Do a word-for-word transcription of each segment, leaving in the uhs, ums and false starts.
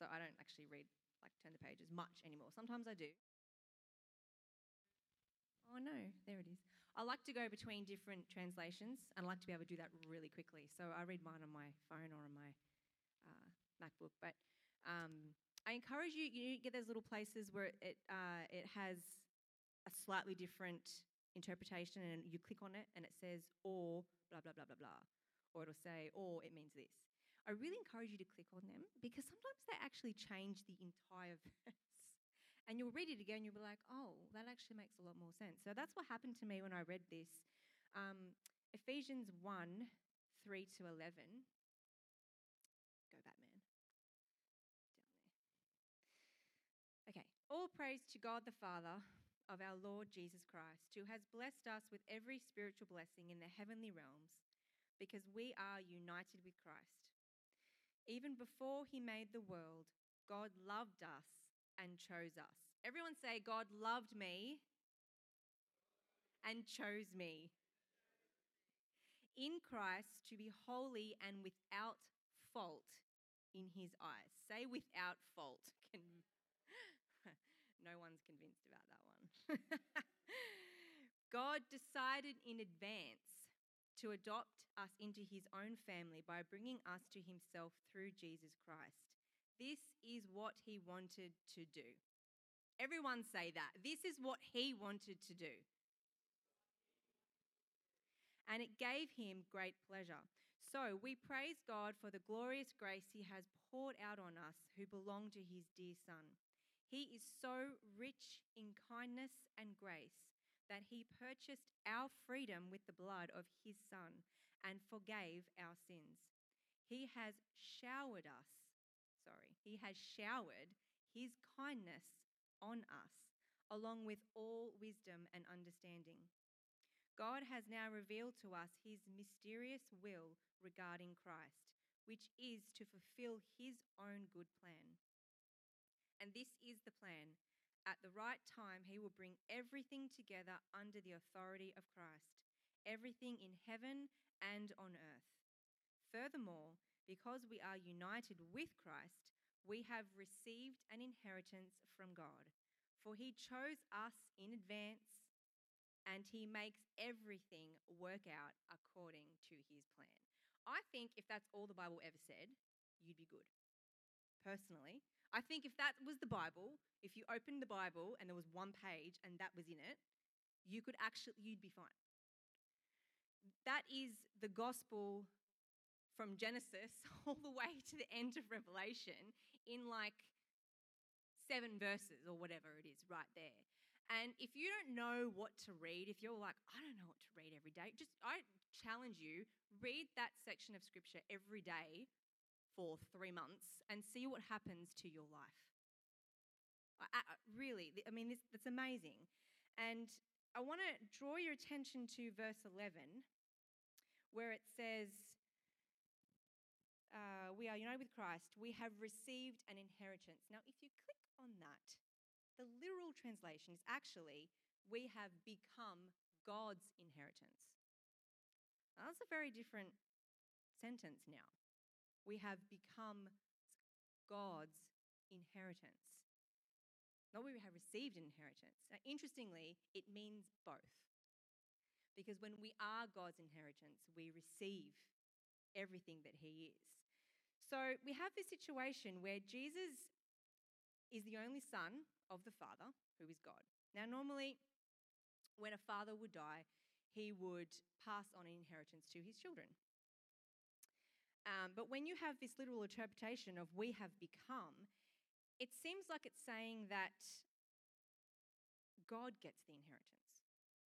I don't actually read, like, turn the pages much anymore. Sometimes I do. Oh, no, there it is. I like to go between different translations, and I like to be able to do that really quickly. So I read mine on my phone or on my uh, MacBook. But um, I encourage you, you get those little places where it uh, it has a slightly different interpretation, and you click on it and it says, or blah, blah, blah, blah, blah. Or it'll say, or it means this. I really encourage you to click on them because sometimes they actually change the entire verse. And you'll read it again and you'll be like, oh, that actually makes a lot more sense. So that's what happened to me when I read this. Um, Ephesians one, three to eleven. Go Batman. Down there. Okay. All praise to God the Father of our Lord Jesus Christ, who has blessed us with every spiritual blessing in the heavenly realms because we are united with Christ. Even before he made the world, God loved us and chose us. Everyone say, God loved me and chose me in Christ to be holy and without fault in his eyes. Say without fault. Can... No one's convinced about that one. God decided in advance to adopt us into his own family by bringing us to himself through Jesus Christ. This is what he wanted to do. Everyone say that. This is what he wanted to do. And it gave him great pleasure. So we praise God for the glorious grace he has poured out on us who belong to his dear Son. He is so rich in kindness and grace that he purchased our freedom with the blood of his Son and forgave our sins. He has showered us, sorry, he has showered his kindness on us, along with all wisdom and understanding. God has now revealed to us his mysterious will regarding Christ, which is to fulfill his own good plan. And this is the plan. At the right time, he will bring everything together under the authority of Christ, everything in heaven and on earth. Furthermore, because we are united with Christ, we have received an inheritance from God, for he chose us in advance and he makes everything work out according to his plan. I think if that's all the Bible ever said, you'd be good. Personally, I think if that was the Bible, if you opened the Bible and there was one page and that was in it, you could actually, you'd be fine. That is the gospel from Genesis all the way to the end of Revelation in like seven verses or whatever it is right there. And if you don't know what to read, if you're like, I don't know what to read every day, just I challenge you, read that section of scripture every day for three months and see what happens to your life. I, I, really, I mean, this, that's amazing. And I want to draw your attention to verse eleven, where it says, uh, we are united with Christ. We have received an inheritance. Now, if you click on that, the literal translation is actually, we have become God's inheritance. Now, that's a very different sentence now. We have become God's inheritance. Not we have received an inheritance. Now, interestingly, it means both. Because when we are God's inheritance, we receive everything that he is. So we have this situation where Jesus is the only son of the Father, who is God. Now, normally, when a father would die, he would pass on an inheritance to his children. Um, but when you have this literal interpretation of we have become, it seems like it's saying that God gets the inheritance.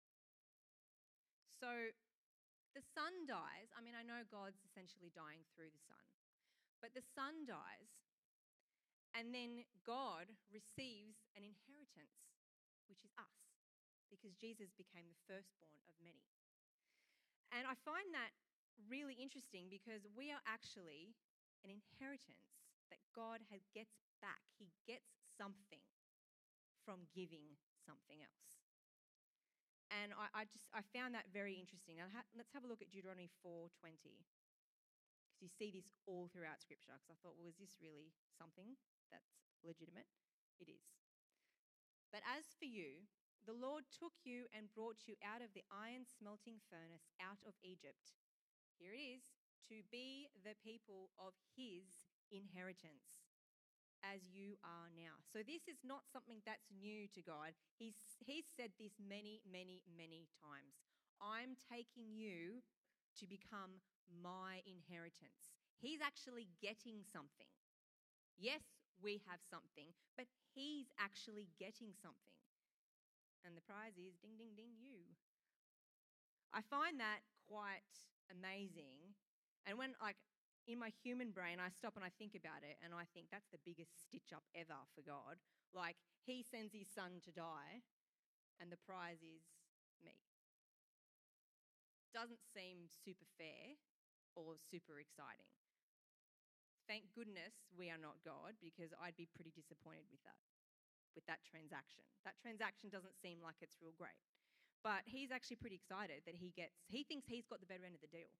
So the son dies. I mean, I know God's essentially dying through the son. But the son dies, and then God receives an inheritance, which is us, because Jesus became the firstborn of many. And I find that really interesting because we are actually an inheritance that God has, gets back. He gets something from giving something else. And I, I just I found that very interesting. Now, ha- let's have a look at Deuteronomy four twenty. So you see this all throughout Scripture, because I thought, well, is this really something that's legitimate? It is. But as for you, the Lord took you and brought you out of the iron smelting furnace, out of Egypt. Here it is, to be the people of his inheritance, as you are now. So this is not something that's new to God. He's, he's said this many, many, many times. I'm taking you to become my inheritance. He's actually getting something. Yes, we have something, but he's actually getting something. And the prize is ding, ding, ding, you. I find that quite amazing. And when, like, in my human brain, I stop and I think about it, and I think that's the biggest stitch up ever for God. Like, he sends his son to die, and the prize is me. Doesn't seem super fair or super exciting. Thank goodness we are not God, because I'd be pretty disappointed with that, with that transaction. That transaction doesn't seem like it's real great. But he's actually pretty excited that he gets, he thinks he's got the better end of the deal.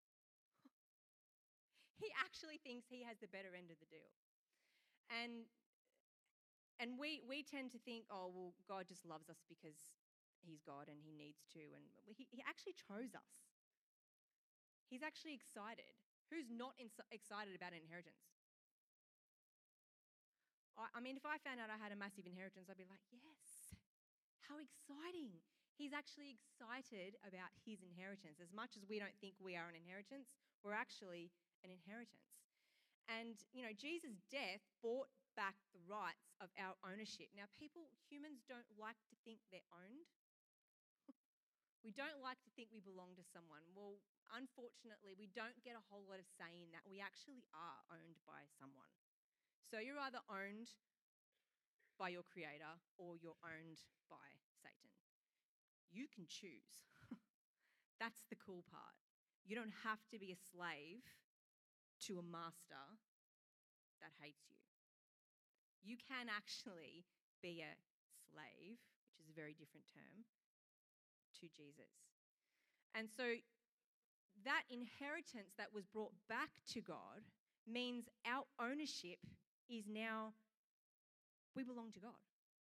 He actually thinks he has the better end of the deal. And and we we tend to think, oh, well, God just loves us because he's God and he needs to. And he, he actually chose us. He's actually excited. Who's not ins- excited about an inheritance? I, I mean, if I found out I had a massive inheritance, I'd be like, yes, how exciting. He's actually excited about his inheritance. As much as we don't think we are an inheritance, we're actually an inheritance. And, you know, Jesus' death bought back the rights of our ownership. Now, people, humans don't like to think they're owned. We don't like to think we belong to someone. Well, unfortunately, we don't get a whole lot of say in that. We actually are owned by someone. So you're either owned by your creator or you're owned by Satan. You can choose. That's the cool part. You don't have to be a slave to a master that hates you. You can actually be a slave, which is a very different term, to Jesus. And so that inheritance that was brought back to God means our ownership is now, we belong to God.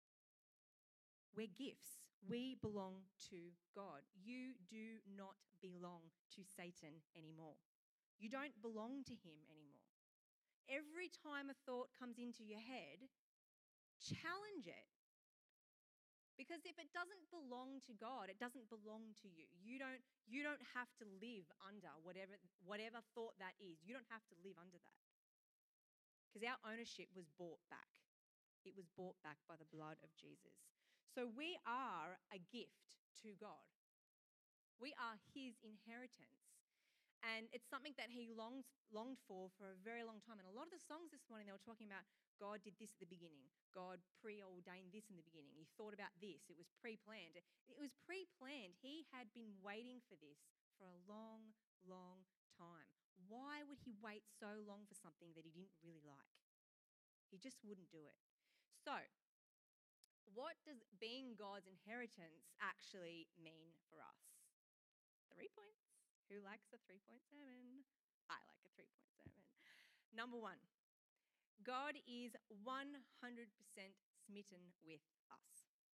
We're gifts. We belong to God. You do not belong to Satan anymore. You don't belong to him anymore. Every time a thought comes into your head, challenge it. Because if it doesn't belong to God, it doesn't belong to you. You don't, you don't have to live under whatever, whatever thought that is. You don't have to live under that. Because our ownership was bought back. It was bought back by the blood of Jesus. So we are a gift to God. We are his inheritance. And it's something that he longed, longed for for a very long time. And a lot of the songs this morning, they were talking about God did this at the beginning. God preordained this in the beginning. He thought about this. It was pre-planned. It was pre-planned. He had been waiting for this for a long, long time. Why would he wait so long for something that he didn't really like? He just wouldn't do it. So, what does being God's inheritance actually mean for us? Three points. Who likes a three-point sermon? I like a three-point sermon. Number one, God is one hundred percent smitten with us.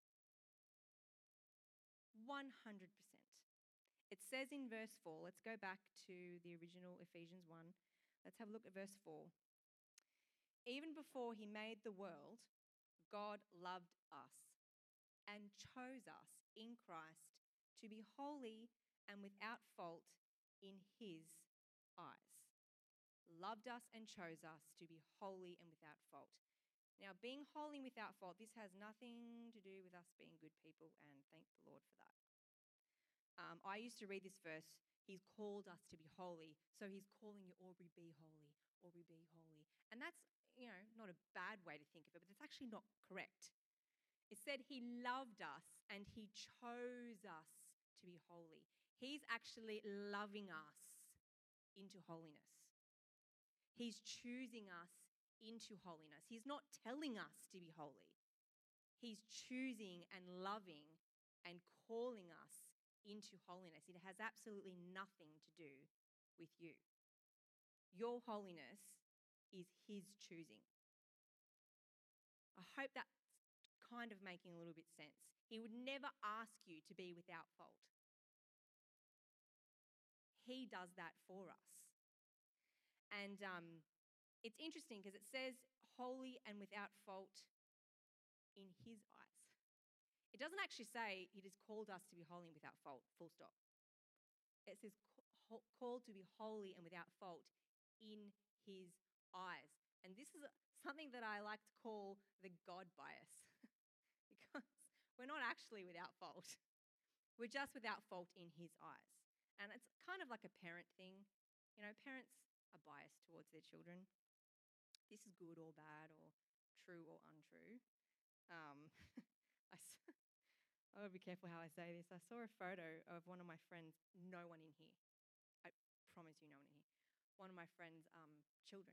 one hundred percent. It says in verse four, let's go back to the original Ephesians one. Let's have a look at verse four. Even before he made the world, God loved us and chose us in Christ to be holy and without fault in his eyes. Loved us and chose us to be holy and without fault. Now, being holy and without fault, this has nothing to do with us being good people, and thank the Lord for that. Um, I used to read this verse, he's called us to be holy, so he's calling you, Aubrey, be holy, Aubrey, be holy. And that's, you know, not a bad way to think of it, but it's actually not correct. It said he loved us and he chose us to be holy. He's actually loving us into holiness. He's choosing us into holiness. He's not telling us to be holy. He's choosing and loving and calling us into holiness. It has absolutely nothing to do with you. Your holiness is his choosing. I hope that's kind of making a little bit sense. He would never ask you to be without fault. He does that for us. And um, it's interesting because it says holy and without fault in his eyes. It doesn't actually say it has called us to be holy and without fault, full stop. It says called to be holy and without fault in his eyes. And this is something that I like to call the God bias because we're not actually without fault. We're just without fault in his eyes. And it's kind of like a parent thing. You know, parents are biased towards their children. This is good or bad or true or untrue. Um, I, I've got to be careful how I say this. I saw a photo of one of my friends, no one in here. I promise you no one in here. One of my friends' um, children.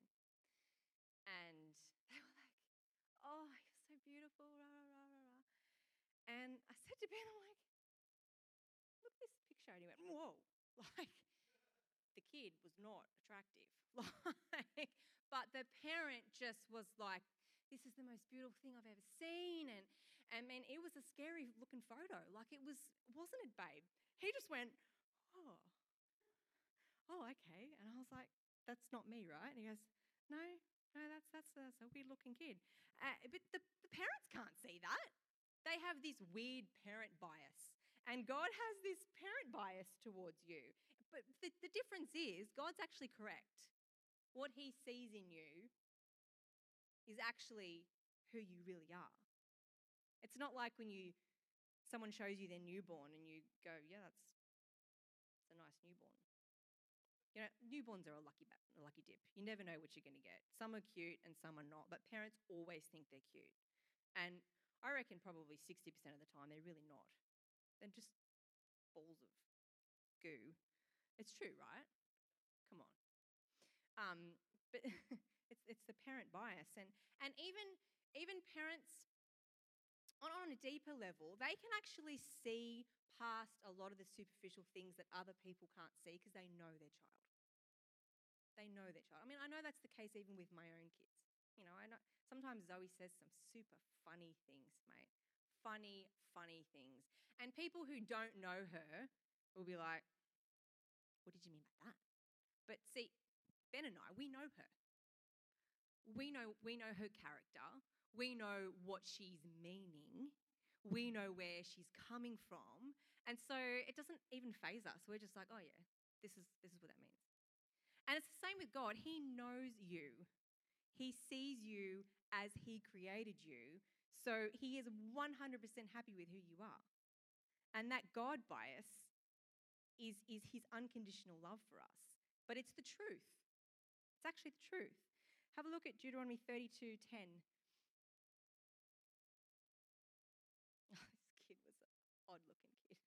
And they were like, oh, you're so beautiful, rah, rah, rah, rah, rah. And I said to Ben, I'm like, look at this picture. And he went, whoa. Like, the kid was not attractive. Like, but the parent just was like, this is the most beautiful thing I've ever seen. And, and man, it was a scary looking photo. Like, it was, wasn't it, babe? He just went, oh, oh, okay. And I was like, that's not me, right? And he goes, no, no, that's that's, that's a weird looking kid. Uh, but the, the parents can't see that. They have this weird parent bias. And God has this parent bias towards you. But the, the difference is God's actually correct. What he sees in you is actually who you really are. It's not like when you someone shows you their newborn and you go, yeah, that's, that's a nice newborn. You know, newborns are a lucky, a lucky dip. You never know what you're going to get. Some are cute and some are not, but parents always think they're cute. And I reckon probably sixty percent of the time they're really not. They're just balls of goo. It's true, right? Come on. Um, but it's it's the parent bias. And and even even parents on, on a deeper level, they can actually see past a lot of the superficial things that other people can't see because they know their child. They know their child. I mean, I know that's the case even with my own kids. You know, I know sometimes Zoe says some super funny things, mate. Funny, funny things. And people who don't know her will be like, what did you mean by that? But see, Ben and I, we know her. We know, we know her character. We know what she's meaning. We know where she's coming from. And so it doesn't even faze us. We're just like, oh yeah, this is this is what that means. And it's the same with God. He knows you. He sees you as he created you. So he is one hundred percent happy with who you are. And that God bias is, is his unconditional love for us. But it's the truth. It's actually the truth. Have a look at Deuteronomy thirty-two ten. Oh, this kid was an odd-looking kid.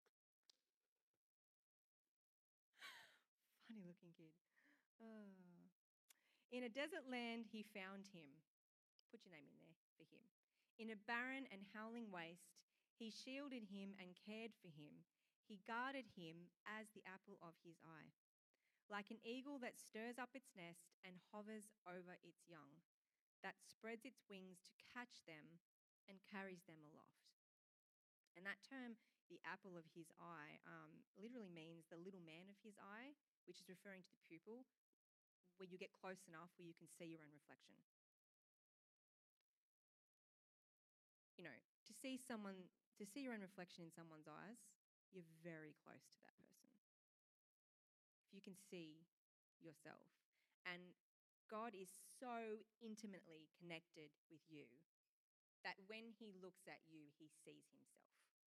Funny-looking kid. Oh. In a desert land, he found him. Put your name in there for him. In a barren and howling waste, he shielded him and cared for him. He guarded him as the apple of his eye. Like an eagle that stirs up its nest and hovers over its young, that spreads its wings to catch them and carries them aloft. And that term, the apple of his eye, um, literally means the little man of his eye, which is referring to the pupil, where you get close enough where you can see your own reflection. You know, to see someone, to see your own reflection in someone's eyes, you're very close to that person. If you can see yourself. And God is so intimately connected with you that when he looks at you, he sees himself.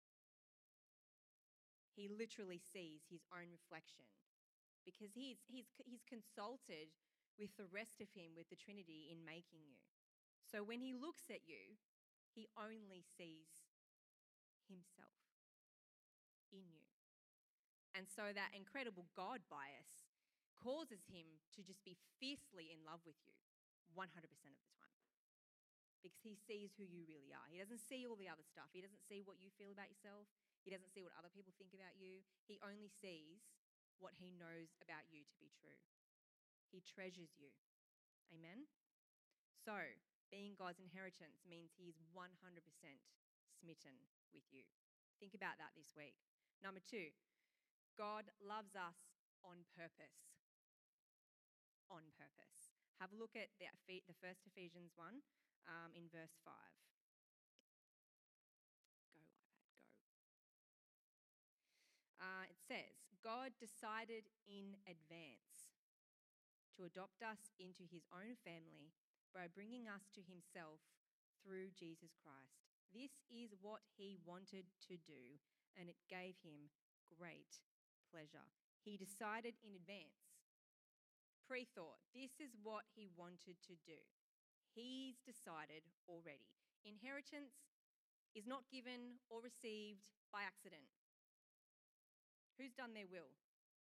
He literally sees his own reflection because he's, he's, he's consulted with the rest of him, with the Trinity, in making you. So when he looks at you, he only sees himself in you. And so that incredible God bias causes him to just be fiercely in love with you one hundred percent of the time because he sees who you really are. He doesn't see all the other stuff. He doesn't see what you feel about yourself. He doesn't see what other people think about you. He only sees what he knows about you to be true. He treasures you. Amen? So, being God's inheritance means he's one hundred percent smitten with you. Think about that this week. Number two, God loves us on purpose. On purpose. Have a look at the, the first Ephesians one um, in verse five. Go, iPad, go. Uh, it says, God decided in advance to adopt us into his own family by bringing us to himself through Jesus Christ. This is what he wanted to do, and it gave him great pleasure. He decided in advance, pre-thought, this is what he wanted to do. He's decided already. Inheritance is not given or received by accident. Who's done their will?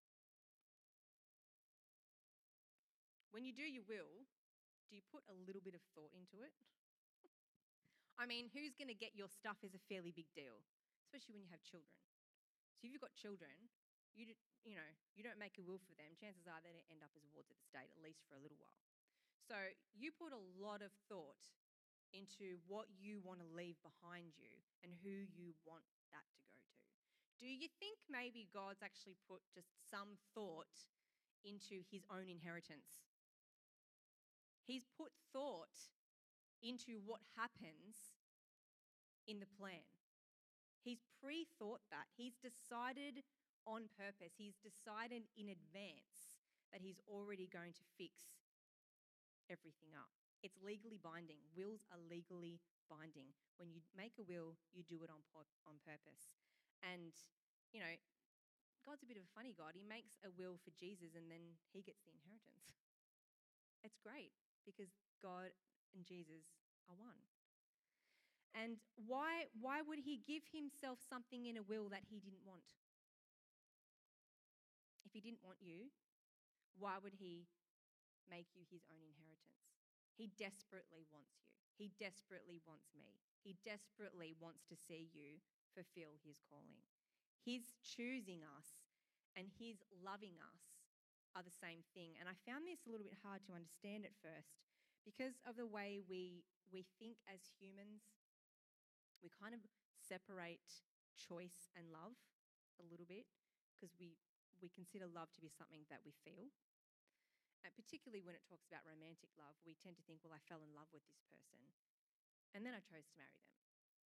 When you do your will, do you put a little bit of thought into it? I mean, who's going to get your stuff is a fairly big deal, especially when you have children. So if you've got children, you do, you know, you don't make a will for them, chances are they end up as wards of the state, at least for a little while. So you put a lot of thought into what you want to leave behind you and who you want that to go to. Do you think maybe God's actually put just some thought into his own inheritance? He's put thought into what happens in the plan. He's pre-thought that. He's decided on purpose. He's decided in advance that he's already going to fix everything up. It's legally binding. Wills are legally binding. When you make a will, you do it on, on purpose. And, you know, God's a bit of a funny God. He makes a will for Jesus and then he gets the inheritance. It's great because God and Jesus are one. And why, why would he give himself something in a will that he didn't want? If he didn't want you, why would he make you his own inheritance? He desperately wants you. He desperately wants me. He desperately wants to see you fulfill his calling. His choosing us and his loving us are the same thing. And I found this a little bit hard to understand at first because of the way we we think as humans. We kind of separate choice and love a little bit because we, we consider love to be something that we feel. And particularly when it talks about romantic love, we tend to think, well, I fell in love with this person and then I chose to marry them.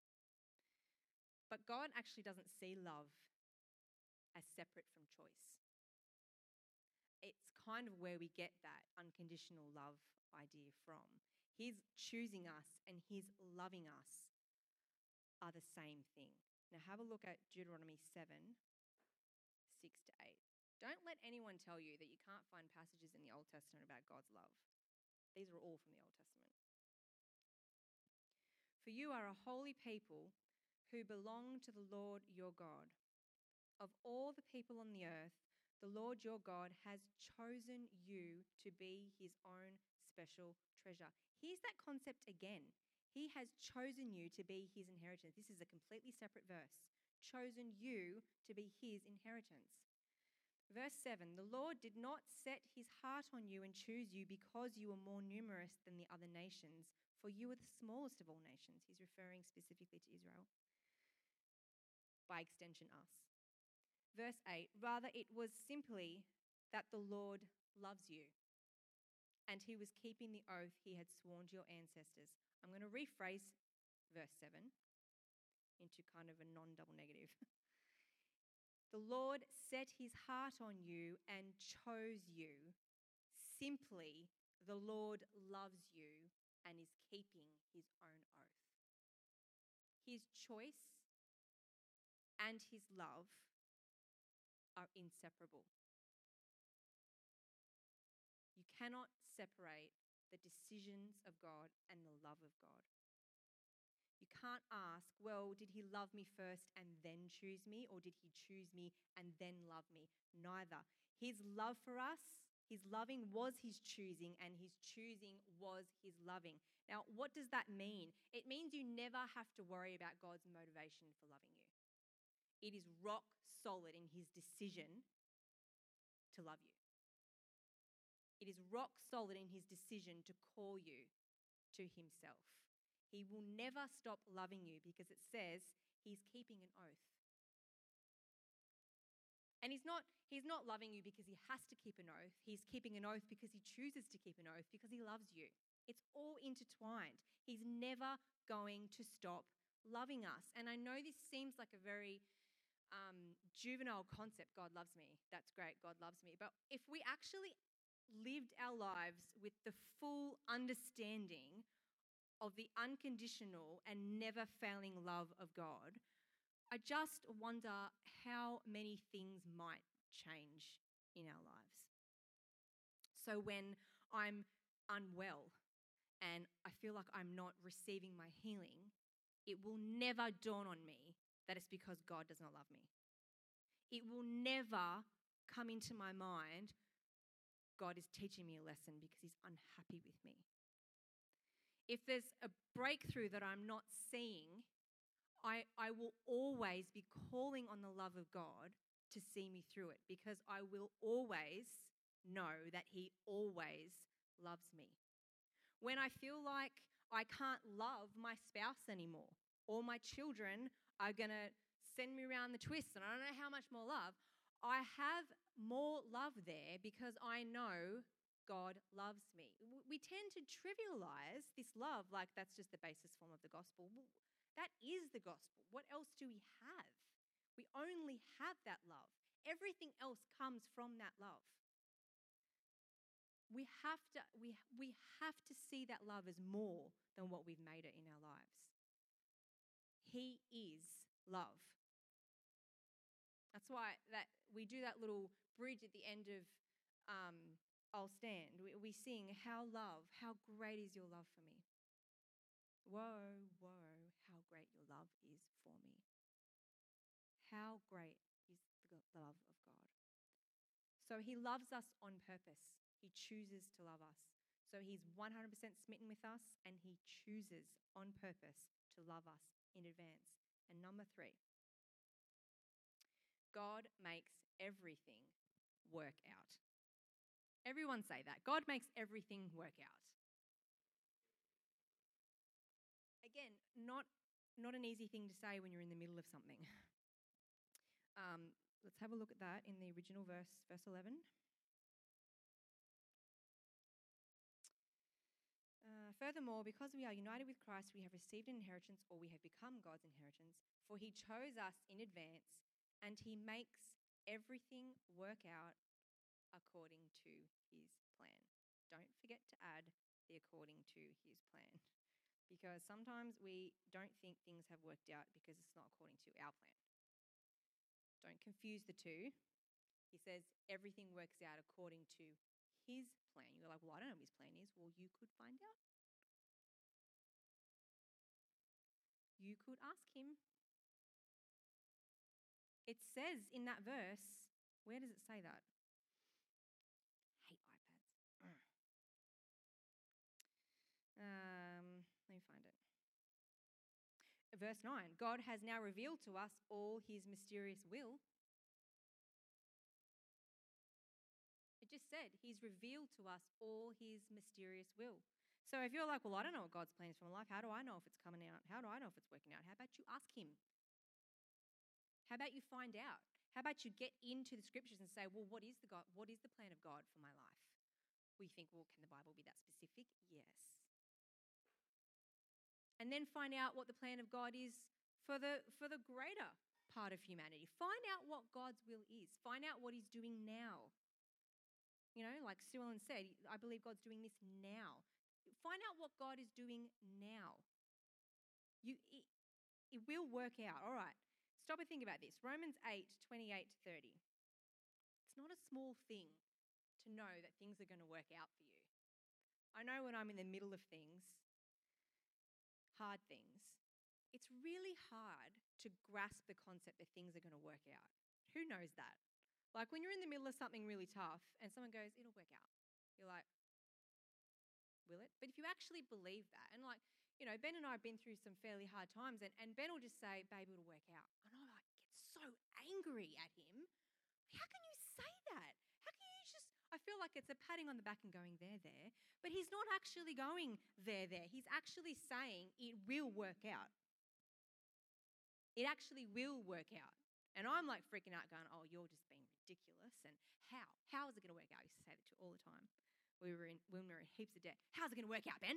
But God actually doesn't see love as separate from choice. It's kind of where we get that unconditional love idea from. His choosing us and his loving us are the same thing. Now have a look at Deuteronomy seven, six to eight. Don't let anyone tell you that you can't find passages in the Old Testament about God's love. These are all from the Old Testament. For you are a holy people who belong to the Lord your God. Of all the people on the earth, the Lord your God has chosen you to be his own special treasure. Here's that concept again. He has chosen you to be his inheritance. This is a completely separate verse. Chosen you to be his inheritance. Verse seven, the Lord did not set his heart on you and choose you because you were more numerous than the other nations, for you were the smallest of all nations. He's referring specifically to Israel. By extension, us. Verse eight, rather it was simply that the Lord loves you and he was keeping the oath he had sworn to your ancestors. I'm going to rephrase verse seven into kind of a non-double negative. The Lord set his heart on you and chose you. Simply, the Lord loves you and is keeping his own oath. His choice and his love are inseparable. You cannot separate the decisions of God and the love of God. You can't ask, well, did he love me first and then choose me, or did he choose me and then love me? Neither. His love for us, his loving was his choosing, and his choosing was his loving. Now, what does that mean? It means you never have to worry about God's motivation for loving you. It is rock solid in his decision to love you. It is rock solid in his decision to call you to himself. He will never stop loving you because it says he's keeping an oath. And he's not, he's not loving you because he has to keep an oath. He's keeping an oath because he chooses to keep an oath because he loves you. It's all intertwined. He's never going to stop loving us. And I know this seems like a very um, juvenile concept, God loves me. That's great, God loves me. But if we actually lived our lives with the full understanding of the unconditional and never failing love of God, I just wonder how many things might change in our lives. So when I'm unwell and I feel like I'm not receiving my healing, it will never dawn on me that it's because God does not love me. It will never come into my mind, God is teaching me a lesson because he's unhappy with me. If there's a breakthrough that I'm not seeing, I, I will always be calling on the love of God to see me through it because I will always know that he always loves me. When I feel like I can't love my spouse anymore or my children are going to send me around the twist and I don't know how much more love, I have more love there because I know God loves me. We tend to trivialize this love like that's just the basis form of the gospel. That is the gospel. What else do we have? We only have that love. Everything else comes from that love. We have to, we, we have to see that love as more than what we've made it in our lives. He is love. That's why that we do that little bridge at the end of um, I'll Stand. We, we sing, how love, how great is your love for me. Whoa, whoa, how great your love is for me. How great is the love of God. So he loves us on purpose. He chooses to love us. So he's one hundred percent smitten with us and he chooses on purpose to love us in advance. And number three, God makes everything work out. Everyone say that. God makes everything work out. Again, not, not an easy thing to say when you're in the middle of something. Um, let's have a look at that in the original verse, verse eleven. Uh, Furthermore, because we are united with Christ, we have received an inheritance, or we have become God's inheritance, for he chose us in advance, and he makes everything work out according to his plan. Don't forget to add the according to his plan, because sometimes we don't think things have worked out because it's not according to our plan. Don't confuse the two. He says everything works out according to his plan. You're like, well, I don't know what his plan is. Well, you could find out. You could ask him. It says in that verse, where does it say that? I hate iPads. Um, let me find it. Verse nine, God has now revealed to us all his mysterious will. It just said he's revealed to us all his mysterious will. So if you're like, well, I don't know what God's plan is for my life, how do I know if it's coming out? How do I know if it's working out? How about you ask him? How about you find out? How about you get into the scriptures and say, well, what is the God, what is the plan of God for my life? We think, well, can the Bible be that specific? Yes. And then find out what the plan of God is for the for the greater part of humanity. Find out what God's will is. Find out what he's doing now. You know, like Sue Ellen said, I believe God's doing this now. Find out what God is doing now. You, it, it will work out. All right, stop and think about this. Romans eight, twenty-eight to thirty. It's not a small thing to know that things are going to work out for you. I know when I'm in the middle of things, hard things, it's really hard to grasp the concept that things are going to work out. Who knows that? Like when you're in the middle of something really tough and someone goes, it'll work out. You're like, will it? But if you actually believe that, and like, you know, Ben and I have been through some fairly hard times, and, and Ben will just say, babe, it'll work out. And I like get so angry at him. How can you say that? How can you just, I feel like it's a patting on the back and going, there, there. But he's not actually going there, there. He's actually saying it will work out. It actually will work out. And I'm like freaking out going, oh, you're just being ridiculous. And how? How is it going to work out? I used to say that to all the time. We were in, when we were in heaps of debt. How's it going to work out, Ben?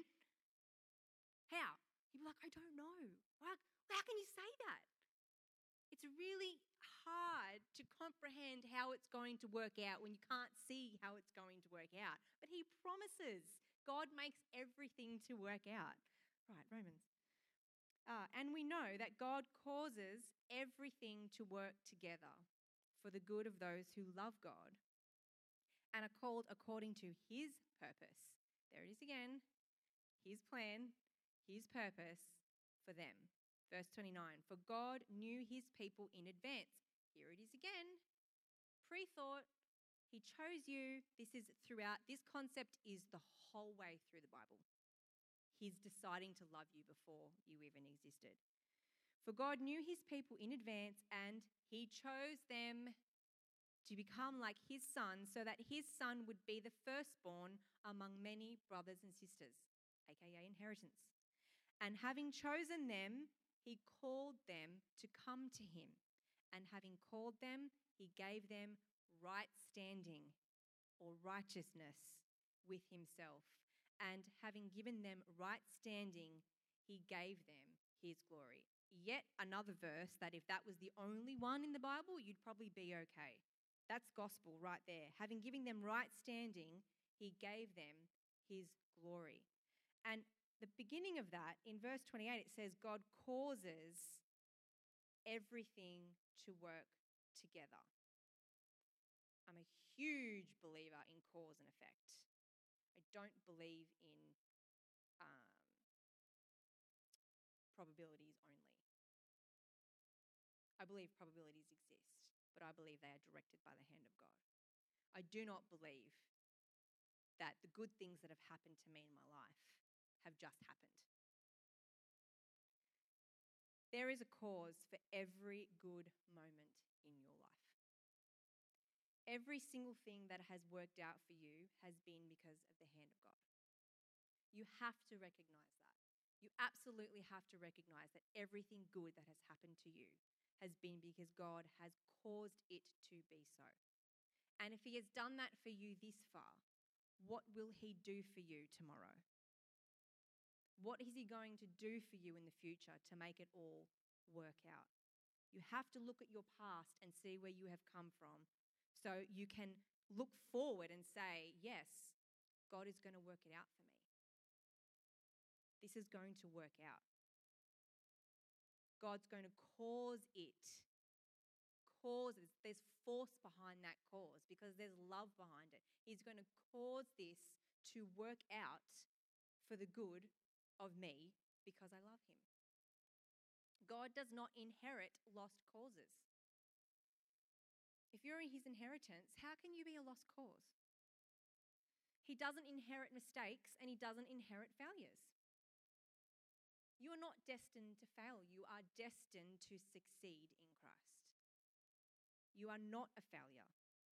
How? He'd be like, I don't know. Like, how can you say that? It's really hard to comprehend how it's going to work out when you can't see how it's going to work out. But he promises. God makes everything to work out. Right, Romans. Uh, and we know that God causes everything to work together for the good of those who love God and are called according to his purpose. There it is again. His plan, his purpose for them. Verse twenty-nine, for God knew his people in advance. Here it is again. Pre-thought, he chose you. This is throughout, this concept is the whole way through the Bible. He's deciding to love you before you even existed. For God knew his people in advance and he chose them to become like his son so that his son would be the firstborn among many brothers and sisters, aka inheritance. And having chosen them, he called them to come to him. And having called them, he gave them right standing or righteousness with himself. And having given them right standing, he gave them his glory. Yet another verse that if that was the only one in the Bible, you'd probably be okay. That's gospel right there. Having given them right standing, he gave them his glory. And the beginning of that, in verse twenty-eight, it says God causes everything to work together. I'm a huge believer in cause and effect. I don't believe in um, probabilities only. I believe probabilities exist, but I believe they are directed by the hand of God. I do not believe that the good things that have happened to me in my life have just happened. There is a cause for every good moment in your life. Every single thing that has worked out for you has been because of the hand of God. You have to recognize that. You absolutely have to recognize that everything good that has happened to you has been because God has caused it to be so. And if he has done that for you this far, what will he do for you tomorrow? What is he going to do for you in the future to make it all work out? You have to look at your past and see where you have come from so you can look forward and say, yes, God is going to work it out for me. This is going to work out. God's going to cause it. Cause it. There's force behind that cause because there's love behind it. He's going to cause this to work out for the good of me because I love him. God does not inherit lost causes. If you're his inheritance, how can you be a lost cause? He doesn't inherit mistakes and he doesn't inherit failures. You're not destined to fail. You are destined to succeed in Christ. You are not a failure.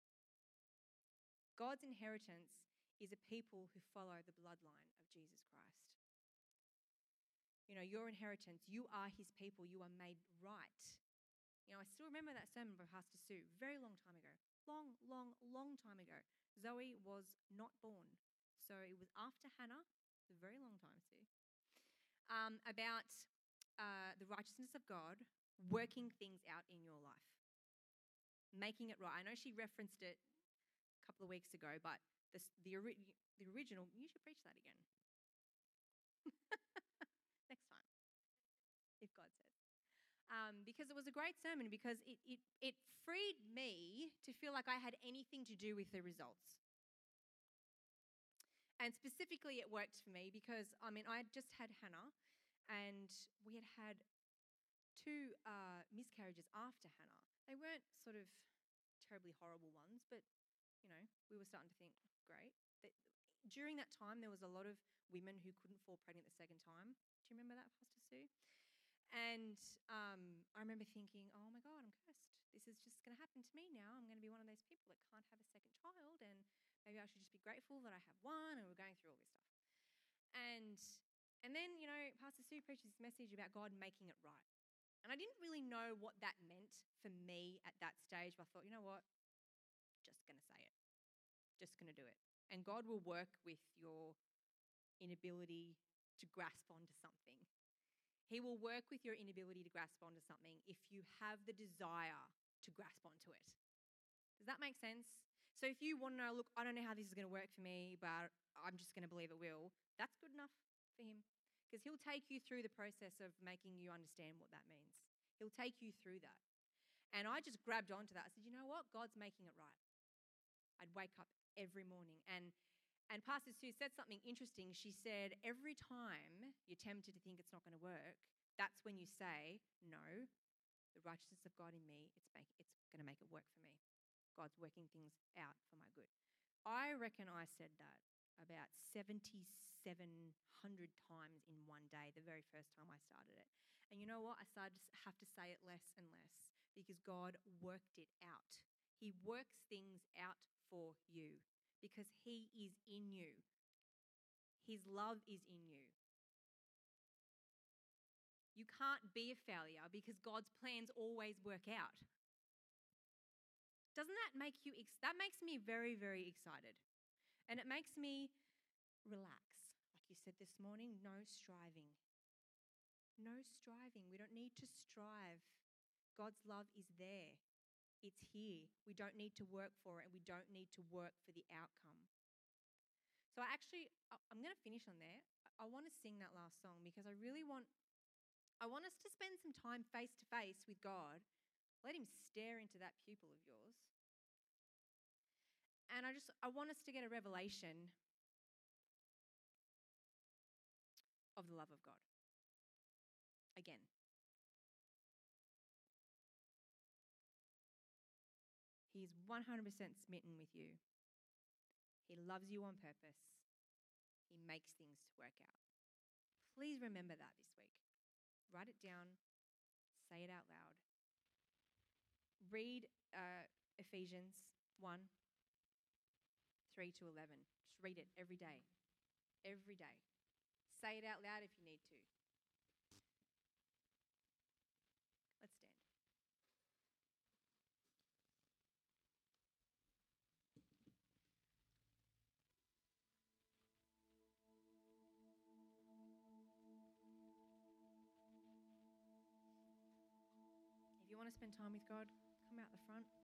God's inheritance is a people who follow the bloodline of Jesus Christ. You know, your inheritance, you are his people. You are made right. You know, I still remember that sermon by Pastor Sue, very long time ago. Long, long, long time ago. Zoe was not born. So it was after Hannah, a very long time, Sue, um, about uh, the righteousness of God working things out in your life, making it right. I know she referenced it a couple of weeks ago, but the, the, ori- the original, you should preach that again. Next time, if God says. Um, because it was a great sermon, because it, it, it freed me to feel like I had anything to do with the results. And specifically, it worked for me because, I mean, I had just had Hannah, and we had had two uh, miscarriages after Hannah. They weren't sort of terribly horrible ones, but, you know, we were starting to think, great. That, during that time, there was a lot of women who couldn't fall pregnant the second time. Do you remember that, Pastor Sue? And um, I remember thinking, oh my God, I'm cursed. This is just going to happen to me now. I'm going to be one of those people that can't have a second child. And Maybe I should just be grateful that I have one, and we're going through all this stuff. And and then, you know, Pastor Sue preached this message about God making it right. And I didn't really know what that meant for me at that stage, but I thought, you know what? Just going to say it. Just going to do it. And God will work with your inability to grasp onto something. He will work with your inability to grasp onto something if you have the desire to grasp onto it. Does that make sense? So if you want to know, look, I don't know how this is going to work for me, but I'm just going to believe it will, that's good enough for him, because he'll take you through the process of making you understand what that means. He'll take you through that. And I just grabbed onto that. I said, you know what? God's making it right. I'd wake up every morning. And and Pastor Sue said something interesting. She said, every time you're tempted to think it's not going to work, that's when you say, no, the righteousness of God in me, it's make, it's going to make it work for me. God's working things out for my good. I reckon I said that about seventy-seven hundred times in one day, the very first time I started it. And you know what? I started to have to say it less and less because God worked it out. He works things out for you because he is in you. His love is in you. You can't be a failure because God's plans always work out. Doesn't that make you, ex- that makes me very, very excited. And it makes me relax. Like you said this morning, no striving. No striving. We don't need to strive. God's love is there. It's here. We don't need to work for it, and we don't need to work for the outcome. So I actually, I- I'm going to finish on there. I want to sing that last song because I really want, I want us to spend some time face to face with God. Let him stare into that pupil of yours. And I just, I want us to get a revelation of the love of God. Again. He's one hundred percent smitten with you. He loves you on purpose. He makes things work out. Please remember that this week. Write it down. Say it out loud. Read uh, Ephesians one, three to eleven. Just read it every day. Every day. Say it out loud if you need to. Let's stand. If you want to spend time with God, come out the front.